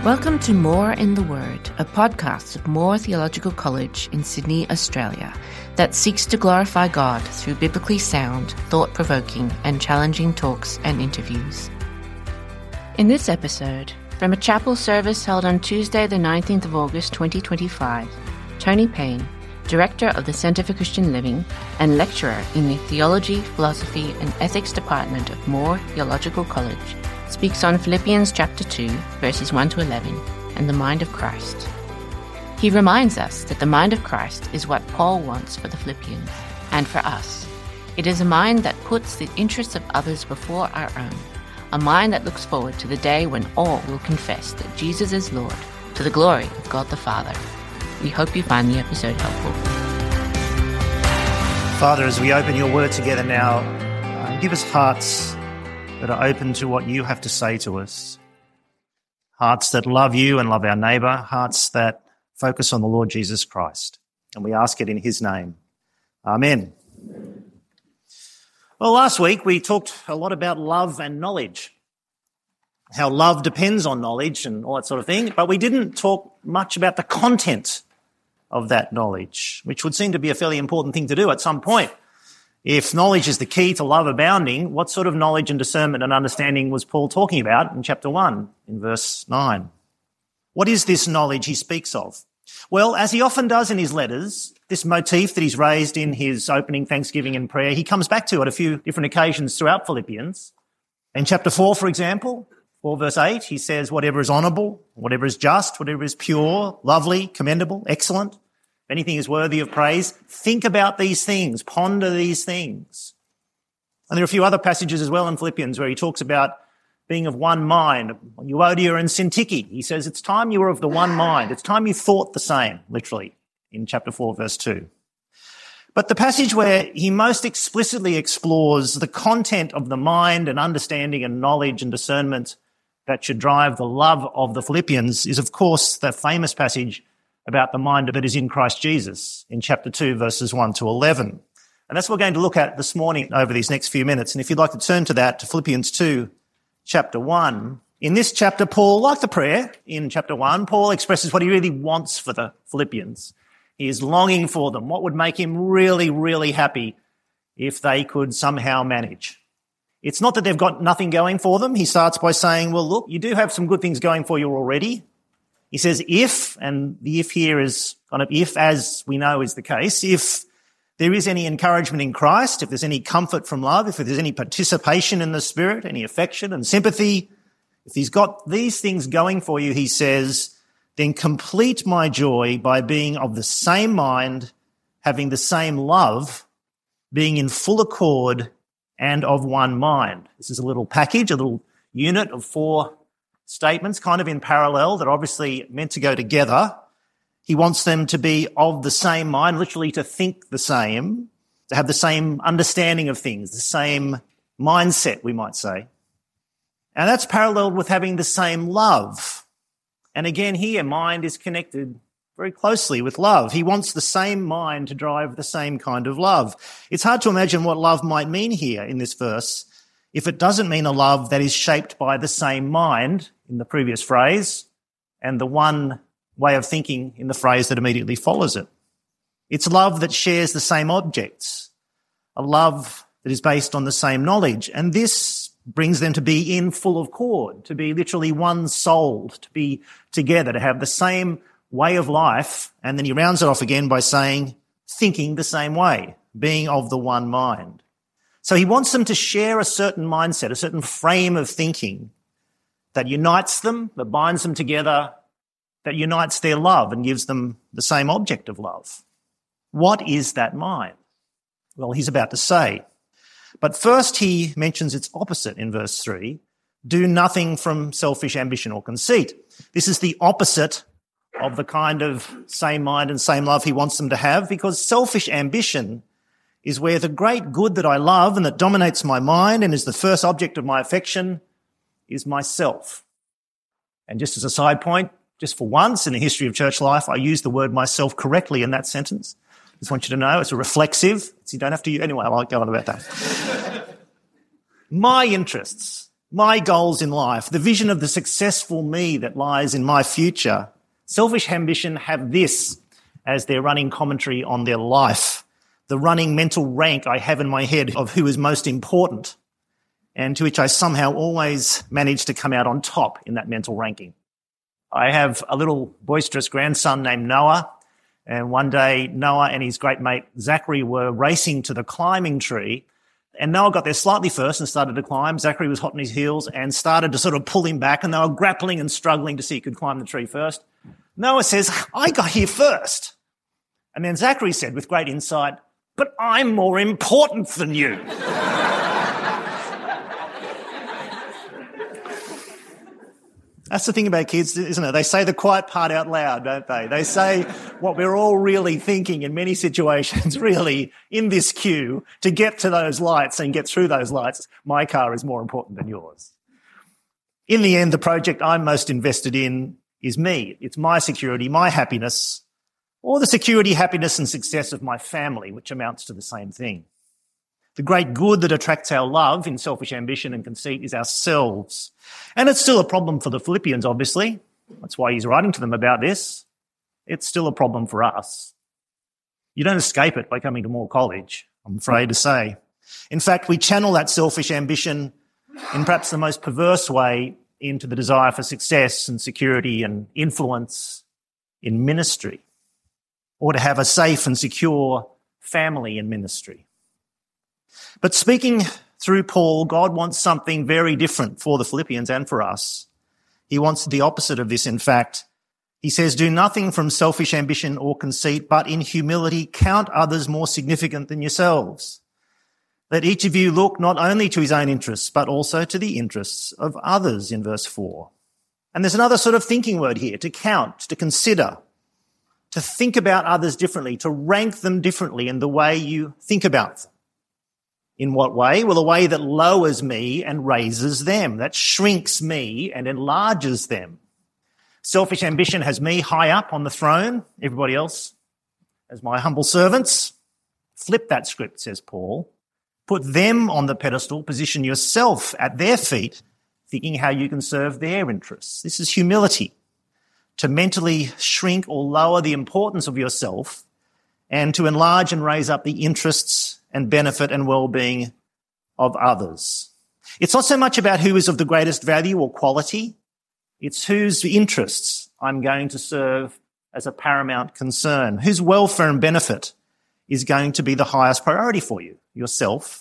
Welcome to More in the Word, a podcast of Moore Theological College in Sydney, Australia, that seeks to glorify God through biblically sound, thought-provoking and challenging talks and interviews. In this episode, from a chapel service held on Tuesday the 19th of August 2025, Tony Payne, Director of the Centre for Christian Living and lecturer in the Theology, Philosophy and Ethics Department of Moore Theological College, speaks on Philippians chapter 2, verses 1 to 11, and the mind of Christ. He reminds us that the mind of Christ is what Paul wants for the Philippians, and for us. It is a mind that puts the interests of others before our own, a mind that looks forward to the day when all will confess that Jesus is Lord, to the glory of God the Father. We hope you find the episode helpful. Father, as we open your word together now, give us hearts that are open to what you have to say to us. Hearts that love you and love our neighbour. Hearts that focus on the Lord Jesus Christ. And we ask it in his name. Amen. Well, last week we talked a lot about love and knowledge. How love depends on knowledge and all that sort of thing. But we didn't talk much about the content of that knowledge, which would seem to be a fairly important thing to do at some point. If knowledge is the key to love abounding, what sort of knowledge and discernment and understanding was Paul talking about in chapter 1, in verse 9? What is this knowledge he speaks of? Well, as he often does in his letters, this motif that he's raised in his opening thanksgiving and prayer, he comes back to at a few different occasions throughout Philippians. In chapter 4, for example, 4 verse 8, he says, whatever is honourable, whatever is just, whatever is pure, lovely, commendable, excellent, if anything is worthy of praise, think about these things, ponder these things. And there are a few other passages as well in Philippians where he talks about being of one mind. Euodia and Syntyche, he says, it's time you were of the one mind. It's time you thought the same, literally, in chapter 4, verse 2. But the passage where he most explicitly explores the content of the mind and understanding and knowledge and discernment that should drive the love of the Philippians is, of course, the famous passage about the mind that is in Christ Jesus in chapter 2, verses 1 to 11. And that's what we're going to look at this morning over these next few minutes. And if you'd like to turn to that, to Philippians 2, chapter 1. In this chapter, Paul, like the prayer in chapter 1, Paul expresses what he really wants for the Philippians. He is longing for them. What would make him really, really happy if they could somehow manage? It's not that they've got nothing going for them. He starts by saying, well, look, you do have some good things going for you already. He says if, and the if here is kind of if, as we know is the case, if there is any encouragement in Christ, if there's any comfort from love, if there's any participation in the Spirit, any affection and sympathy, if he's got these things going for you, he says, then complete my joy by being of the same mind, having the same love, being in full accord and of one mind. This is a little package, a little unit of 4 statements, kind of in parallel, that are obviously meant to go together. He wants them to be of the same mind, literally to think the same, to have the same understanding of things, the same mindset, we might say. And that's paralleled with having the same love. And again, here, mind is connected very closely with love. He wants the same mind to drive the same kind of love. It's hard to imagine what love might mean here in this verse if it doesn't mean a love that is shaped by the same mind in the previous phrase and the one way of thinking in the phrase that immediately follows it. It's love that shares the same objects, a love that is based on the same knowledge. And this brings them to be in full accord, to be literally one-souled, to be together, to have the same way of life. And then he rounds it off again by saying, thinking the same way, being of the one mind. So he wants them to share a certain mindset, a certain frame of thinking that unites them, that binds them together, that unites their love and gives them the same object of love. What is that mind? Well, he's about to say. But first he mentions its opposite in verse 3. Do nothing from selfish ambition or conceit. This is the opposite of the kind of same mind and same love he wants them to have, because selfish ambition is where the great good that I love and that dominates my mind and is the first object of my affection is myself. And just as a side point, just for once in the history of church life, I use the word myself correctly in that sentence. Just want you to know it's a reflexive. So you don't have to, anyway, I'll go on about that. My interests, my goals in life, the vision of the successful me that lies in my future, selfish ambition have this as their running commentary on their life, the running mental rank I have in my head of who is most important, and to which I somehow always manage to come out on top in that mental ranking. I have a little boisterous grandson named Noah, and one day Noah and his great mate Zachary were racing to the climbing tree, and Noah got there slightly first and started to climb. Zachary was hot on his heels and started to sort of pull him back, and they were grappling and struggling to see who could climb the tree first. Noah says, "I got here first." And then Zachary said with great insight, "But I'm more important than you." That's the thing about kids, isn't it? They say the quiet part out loud, don't they? They say what we're all really thinking in many situations, really, in this queue, to get to those lights and get through those lights. My car is more important than yours. In the end, the project I'm most invested in is me. It's my security, my happiness, or the security, happiness and success of my family, which amounts to the same thing. The great good that attracts our love in selfish ambition and conceit is ourselves. And it's still a problem for the Philippians, obviously. That's why he's writing to them about this. It's still a problem for us. You don't escape it by coming to Moore College, I'm afraid to say. In fact, we channel that selfish ambition in perhaps the most perverse way into the desire for success and security and influence in ministry, or to have a safe and secure family in ministry. But speaking through Paul, God wants something very different for the Philippians and for us. He wants the opposite of this, in fact. He says, "Do nothing from selfish ambition or conceit, but in humility count others more significant than yourselves. Let each of you look not only to his own interests, but also to the interests of others," in verse 4. And there's another sort of thinking word here, to count, to consider, to think about others differently, to rank them differently in the way you think about them. In what way? Well, a way that lowers me and raises them, that shrinks me and enlarges them. Selfish ambition has me high up on the throne, everybody else as my humble servants. Flip that script, says Paul. Put them on the pedestal, position yourself at their feet, thinking how you can serve their interests. This is humility, to mentally shrink or lower the importance of yourself and to enlarge and raise up the interests and benefit and well-being of others. It's not so much about who is of the greatest value or quality. It's whose interests I'm going to serve as a paramount concern, whose welfare and benefit is going to be the highest priority for you, yourself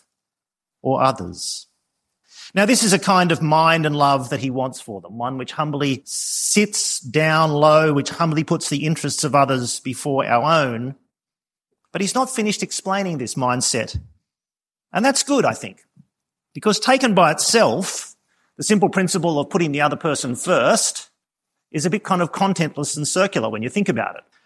or others. Now, this is a kind of mind and love that he wants for them, one which humbly sits down low, which humbly puts the interests of others before our own. But he's not finished explaining this mindset. And that's good, I think, because taken by itself, the simple principle of putting the other person first is a bit kind of contentless and circular when you think about it.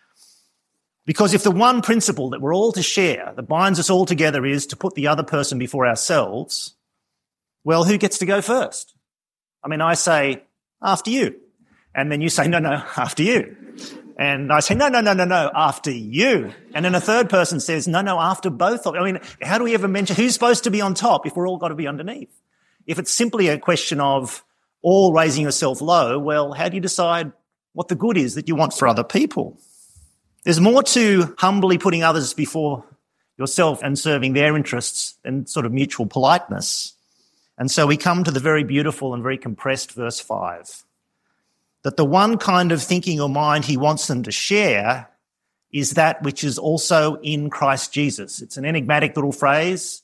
Because if the one principle that we're all to share, that binds us all together, is to put the other person before ourselves, well, who gets to go first? I mean, I say, after you. And then you say, no, after you. And I say, no, after you. And then a third person says, no, after both of you. I mean, how do we ever mention who's supposed to be on top if we're all got to be underneath? If it's simply a question of all raising yourself low, well, how do you decide what the good is that you want for other people? There's more to humbly putting others before yourself and serving their interests than sort of mutual politeness. And so we come to the very beautiful and very compressed verse 5. That the one kind of thinking or mind he wants them to share is that which is also in Christ Jesus. It's an enigmatic little phrase.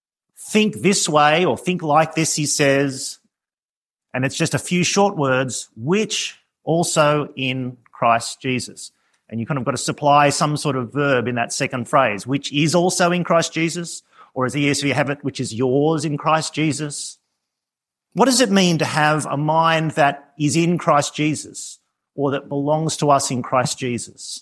Think this way or think like this, he says. And it's just a few short words, which also in Christ Jesus. And you kind of got to supply some sort of verb in that second phrase, which is also in Christ Jesus, or as the ESV have it, which is yours in Christ Jesus. What does it mean to have a mind that is in Christ Jesus or that belongs to us in Christ Jesus?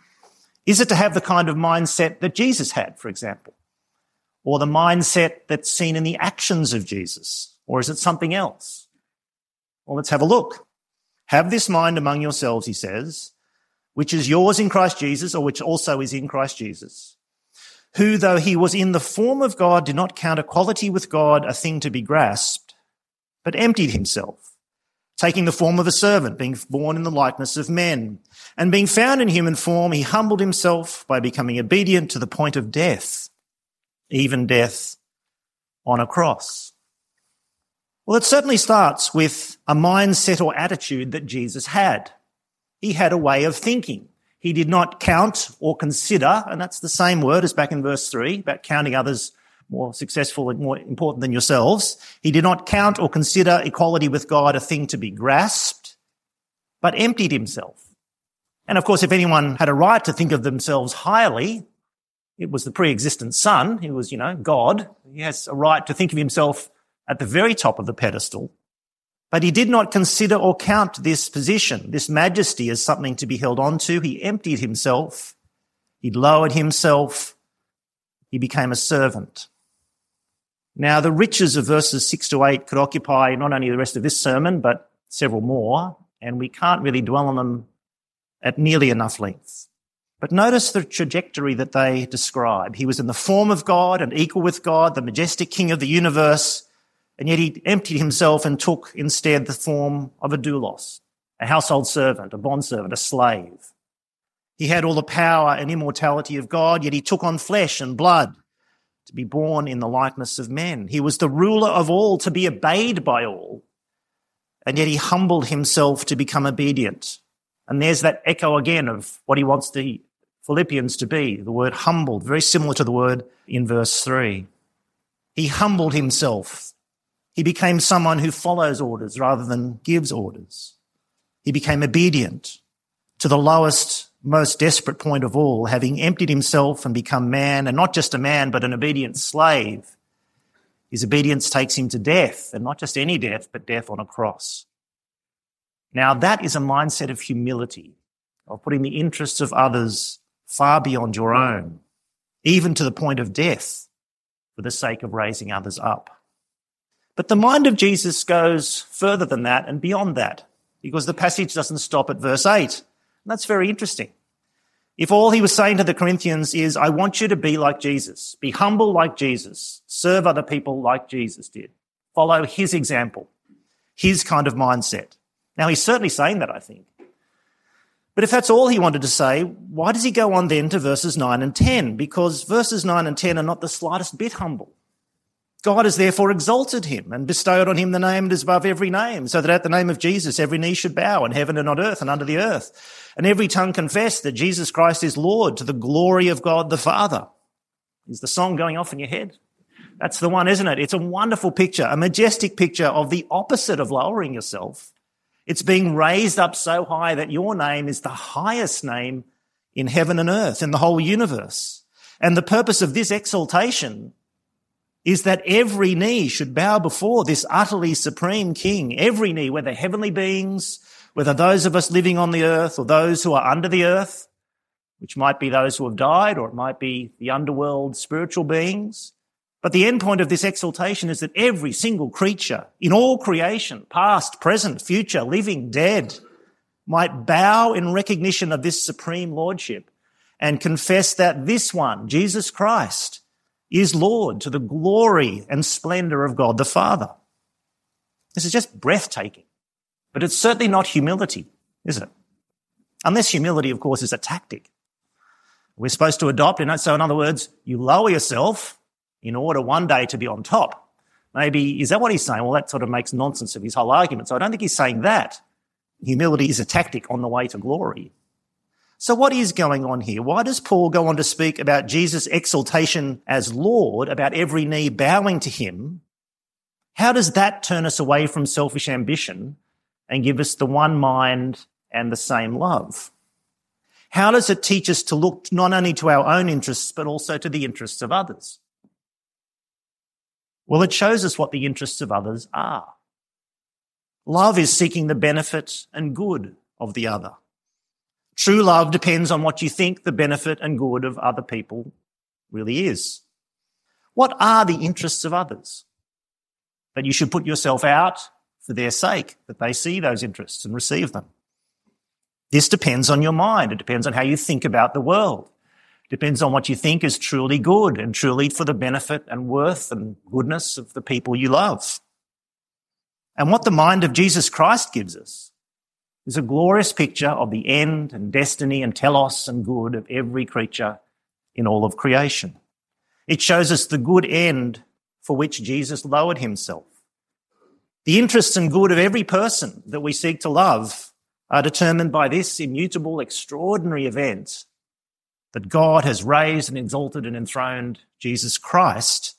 Is it to have the kind of mindset that Jesus had, for example, or the mindset that's seen in the actions of Jesus, or is it something else? Well, let's have a look. Have this mind among yourselves, he says, which is yours in Christ Jesus, or which also is in Christ Jesus, who, though he was in the form of God, did not count equality with God a thing to be grasped, but emptied himself, taking the form of a servant, being born in the likeness of men. And being found in human form, he humbled himself by becoming obedient to the point of death, even death on a cross. Well, it certainly starts with a mindset or attitude that Jesus had. He had a way of thinking. He did not count or consider, and that's the same word as back in verse 3, about counting others more successful and more important than yourselves. He did not count or consider equality with God a thing to be grasped, but emptied himself. And of course, if anyone had a right to think of themselves highly, it was the pre-existent Son. He was, God. He has a right to think of himself at the very top of the pedestal. But he did not consider or count this position, this majesty, as something to be held on to. He emptied himself. He lowered himself. He became a servant. Now, the riches of verses 6 to 8 could occupy not only the rest of this sermon, but several more, and we can't really dwell on them at nearly enough length. But notice the trajectory that they describe. He was in the form of God and equal with God, the majestic King of the universe, and yet he emptied himself and took instead the form of a doulos, a household servant, a bondservant, a slave. He had all the power and immortality of God, yet he took on flesh and blood to be born in the likeness of men. He was the ruler of all, to be obeyed by all, and yet he humbled himself to become obedient. And there's that echo again of what he wants the Philippians to be, the word humbled, very similar to the word in verse 3. He humbled himself. He became someone who follows orders rather than gives orders. He became obedient to the lowest, most desperate point of all, having emptied himself and become man, and not just a man, but an obedient slave. His obedience takes him to death, and not just any death, but death on a cross. Now, that is a mindset of humility, of putting the interests of others far beyond your own, even to the point of death, for the sake of raising others up. But the mind of Jesus goes further than that and beyond that, because the passage doesn't stop at verse 8. And that's very interesting. If all he was saying to the Corinthians is, I want you to be like Jesus, be humble like Jesus, serve other people like Jesus did, follow his example, his kind of mindset. Now, he's certainly saying that, I think. But if that's all he wanted to say, why does he go on then to verses 9 and 10? Because verses 9 and 10 are not the slightest bit humble. God has therefore exalted him and bestowed on him the name that is above every name, so that at the name of Jesus every knee should bow in heaven and on earth and under the earth, and every tongue confess that Jesus Christ is Lord, to the glory of God the Father. Is the song going off in your head? That's the one, isn't it? It's a wonderful picture, a majestic picture of the opposite of lowering yourself. It's being raised up so high that your name is the highest name in heaven and earth, in the whole universe. And the purpose of this exaltation is that every knee should bow before this utterly supreme King. Every knee, whether heavenly beings, whether those of us living on the earth or those who are under the earth, which might be those who have died, or it might be the underworld spiritual beings. But the end point of this exaltation is that every single creature in all creation, past, present, future, living, dead, might bow in recognition of this supreme lordship and confess that this one, Jesus Christ, is Lord, to the glory and splendor of God the Father. This is just breathtaking. But it's certainly not humility, is it? Unless humility, of course, is a tactic we're supposed to adopt. So in other words, you lower yourself in order one day to be on top. Maybe, is that what he's saying? Well, that sort of makes nonsense of his whole argument. So I don't think he's saying that. Humility is a tactic on the way to glory. So what is going on here? Why does Paul go on to speak about Jesus' exaltation as Lord, about every knee bowing to him? How does that turn us away from selfish ambition and give us the one mind and the same love? How does it teach us to look not only to our own interests, but also to the interests of others? Well, it shows us what the interests of others are. Love is seeking the benefit and good of the other. True love depends on what you think the benefit and good of other people really is. What are the interests of others? That you should put yourself out for their sake, that they see those interests and receive them. This depends on your mind. It depends on how you think about the world. It depends on what you think is truly good and truly for the benefit and worth and goodness of the people you love. And what the mind of Jesus Christ gives us is a glorious picture of the end and destiny and telos and good of every creature in all of creation. It shows us the good end for which Jesus lowered himself. The interests and good of every person that we seek to love are determined by this immutable, extraordinary event that God has raised and exalted and enthroned Jesus Christ,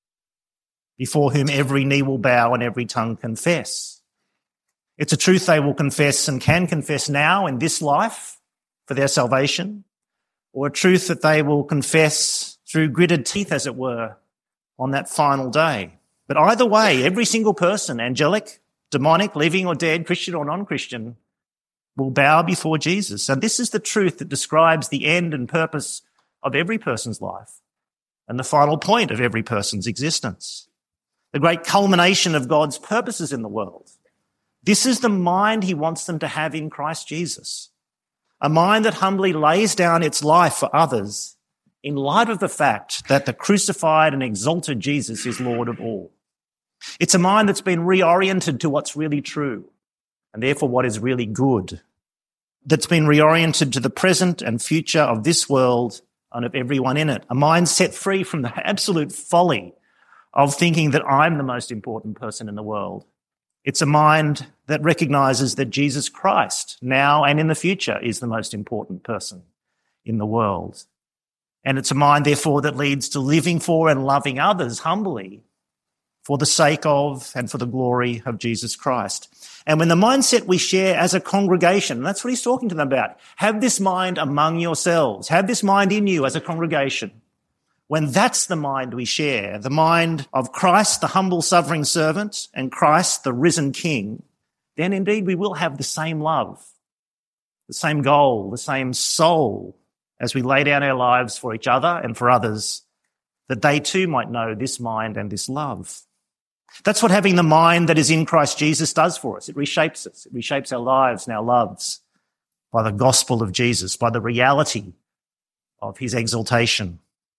before whom every knee will bow and every tongue confess. It's a truth they will confess and can confess now in this life for their salvation, or a truth that they will confess through gritted teeth, as it were, on that final day. But either way, every single person, angelic, demonic, living or dead, Christian or non-Christian, will bow before Jesus. And this is the truth that describes the end and purpose of every person's life and the final point of every person's existence. The great culmination of God's purposes in the world. This is the mind he wants them to have in Christ Jesus. A mind that humbly lays down its life for others in light of the fact that the crucified and exalted Jesus is Lord of all. It's a mind that's been reoriented to what's really true and therefore what is really good, that's been reoriented to the present and future of this world and of everyone in it. A mind set free from the absolute folly of thinking that I'm the most important person in the world. It's a mind that recognizes that Jesus Christ, now and in the future, is the most important person in the world. And it's a mind, therefore, that leads to living for and loving others humbly for the sake of and for the glory of Jesus Christ. And when the mindset we share as a congregation, that's what he's talking to them about, have this mind among yourselves, have this mind in you as a congregation. When that's the mind we share, the mind of Christ, the humble suffering servant, and Christ, the risen King, then indeed we will have the same love, the same goal, the same soul as we lay down our lives for each other and for others, that they too might know this mind and this love. That's what having the mind that is in Christ Jesus does for us. It reshapes us. It reshapes our lives and our loves by the gospel of Jesus, by the reality of his exaltation.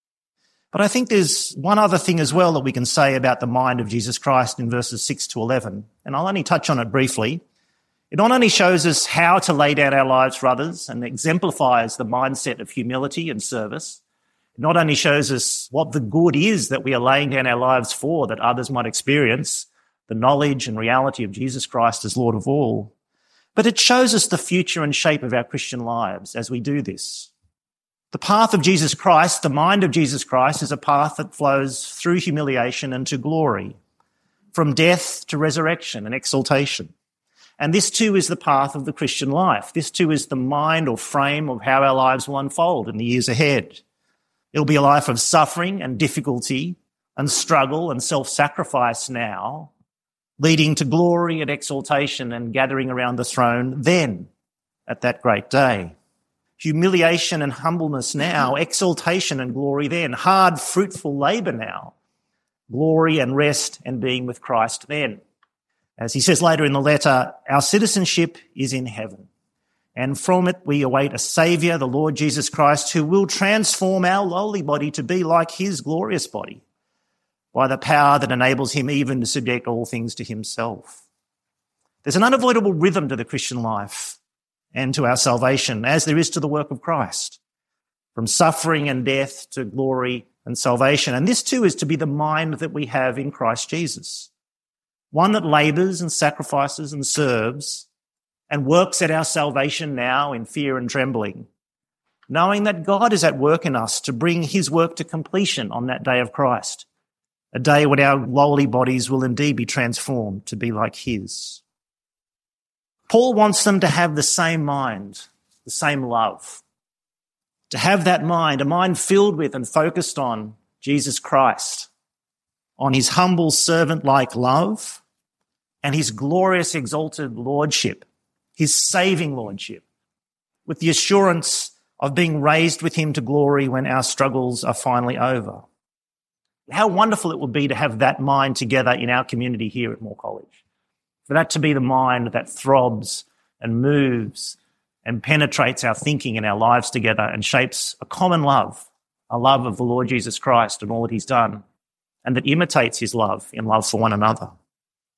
But I think there's one other thing as well that we can say about the mind of Jesus Christ in verses 6 to 11, and I'll only touch on it briefly. It not only shows us how to lay down our lives for others and exemplifies the mindset of humility and service. It not only shows us what the good is that we are laying down our lives for, that others might experience, the knowledge and reality of Jesus Christ as Lord of all, but it shows us the future and shape of our Christian lives as we do this. The path of Jesus Christ, the mind of Jesus Christ, is a path that flows through humiliation and to glory, from death to resurrection and exaltation. And this too is the path of the Christian life. This too is the mind or frame of how our lives will unfold in the years ahead. It'll be a life of suffering and difficulty and struggle and self-sacrifice now, leading to glory and exaltation and gathering around the throne then, at that great day. Humiliation and humbleness now, exaltation and glory then, hard, fruitful labour now, glory and rest and being with Christ then. As he says later in the letter, our citizenship is in heaven, and from it we await a Saviour, the Lord Jesus Christ, who will transform our lowly body to be like his glorious body by the power that enables him even to subject all things to himself. There's an unavoidable rhythm to the Christian life and to our salvation, as there is to the work of Christ, from suffering and death to glory and salvation. And this too is to be the mind that we have in Christ Jesus, one that labours and sacrifices and serves and works at our salvation now in fear and trembling, knowing that God is at work in us to bring his work to completion on that day of Christ, a day when our lowly bodies will indeed be transformed to be like his. Paul wants them to have the same mind, the same love, to have that mind, a mind filled with and focused on Jesus Christ, on his humble servant-like love and his glorious exalted lordship, his saving lordship, with the assurance of being raised with him to glory when our struggles are finally over. How wonderful it would be to have that mind together in our community here at Moore College. For that to be the mind that throbs and moves and penetrates our thinking and our lives together and shapes a common love, a love of the Lord Jesus Christ and all that he's done, and that imitates his love in love for one another.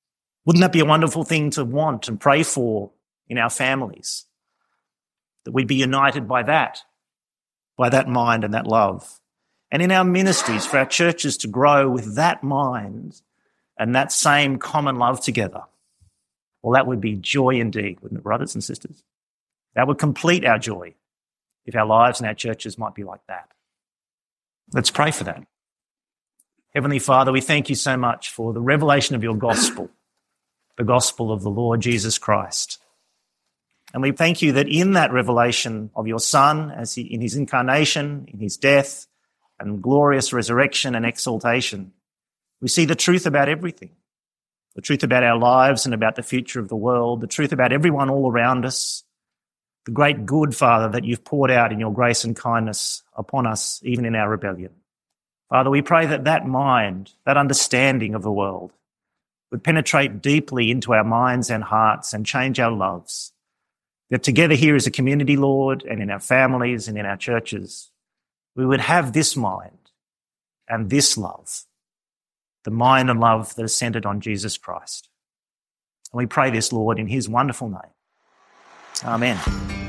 Wouldn't that be a wonderful thing to want and pray for in our families? That we'd be united by that mind and that love. And in our ministries, for our churches to grow with that mind and that same common love together. Well, that would be joy indeed, wouldn't it, brothers and sisters? That would complete our joy if our lives and our churches might be like that. Let's pray for that. Heavenly Father, we thank you so much for the revelation of your gospel, the gospel of the Lord Jesus Christ. And we thank you that in that revelation of your Son, in his incarnation, in his death and glorious resurrection and exaltation, we see the truth about everything, the truth about our lives and about the future of the world, the truth about everyone all around us, the great good, Father, that you've poured out in your grace and kindness upon us, even in our rebellion. Father, we pray that that mind, that understanding of the world would penetrate deeply into our minds and hearts and change our loves. That together here as a community, Lord, and in our families and in our churches, we would have this mind and this love, the mind and love that is centered on Jesus Christ. And we pray this, Lord, in his wonderful name. Amen.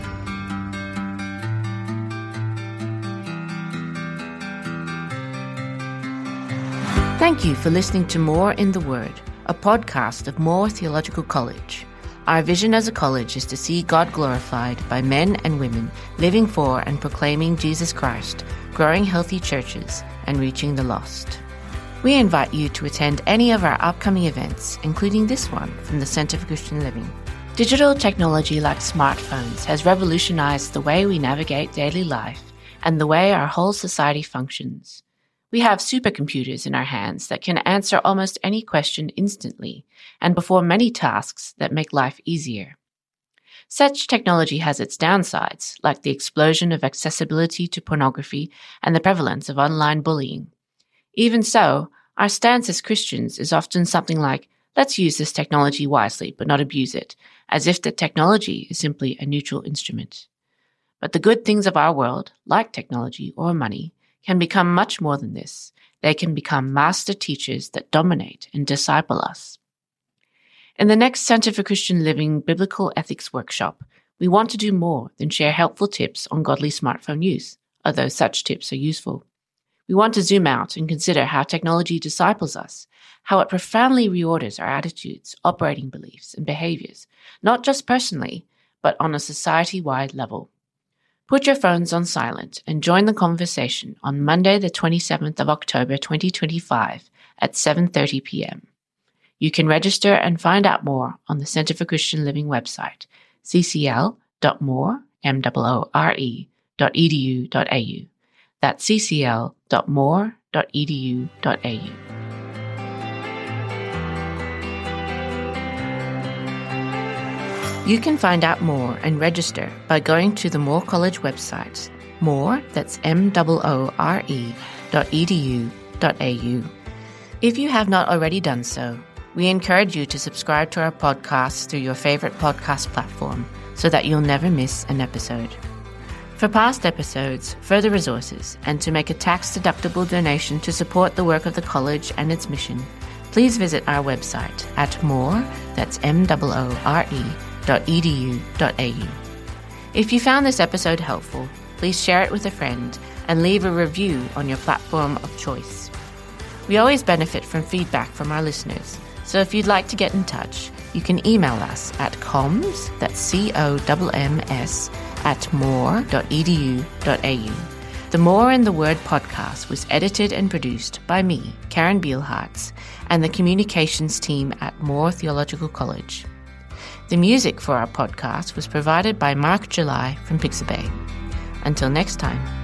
Thank you for listening to More in the Word, a podcast of Moore Theological College. Our vision as a college is to see God glorified by men and women living for and proclaiming Jesus Christ, growing healthy churches, and reaching the lost. We invite you to attend any of our upcoming events, including this one from the Centre for Christian Living. Digital technology like smartphones has revolutionized the way we navigate daily life and the way our whole society functions. We have supercomputers in our hands that can answer almost any question instantly and perform many tasks that make life easier. Such technology has its downsides, like the explosion of accessibility to pornography and the prevalence of online bullying. Even so, our stance as Christians is often something like, let's use this technology wisely but not abuse it, as if the technology is simply a neutral instrument. But the good things of our world, like technology or money, can become much more than this. They can become master teachers that dominate and disciple us. In the next Centre for Christian Living Biblical Ethics Workshop, we want to do more than share helpful tips on godly smartphone use, although such tips are useful. We want to zoom out and consider how technology disciples us, how it profoundly reorders our attitudes, operating beliefs, and behaviors, not just personally, but on a society-wide level. Put your phones on silent and join the conversation on Monday, the 27th of October 2025 at 7:30 p.m. You can register and find out more on the Centre for Christian Living website, ccl.moore.edu.au. That's ccl.moore.edu.au. You can find out more and register by going to the Moore College website, Moore, that's moore.edu.au. If you have not already done so, we encourage you to subscribe to our podcast through your favorite podcast platform so that you'll never miss an episode. For past episodes, further resources, and to make a tax-deductible donation to support the work of the college and its mission, please visit our website at moore, that's moore.edu.au. If you found this episode helpful, please share it with a friend and leave a review on your platform of choice. We always benefit from feedback from our listeners, so if you'd like to get in touch, you can email us at comms, that's COMMS, at moore.edu.au. The More in the Word podcast was edited and produced by me, Karen Beilhartz, and the communications team at Moore Theological College. The music for our podcast was provided by Mark July from Pixabay. Until next time.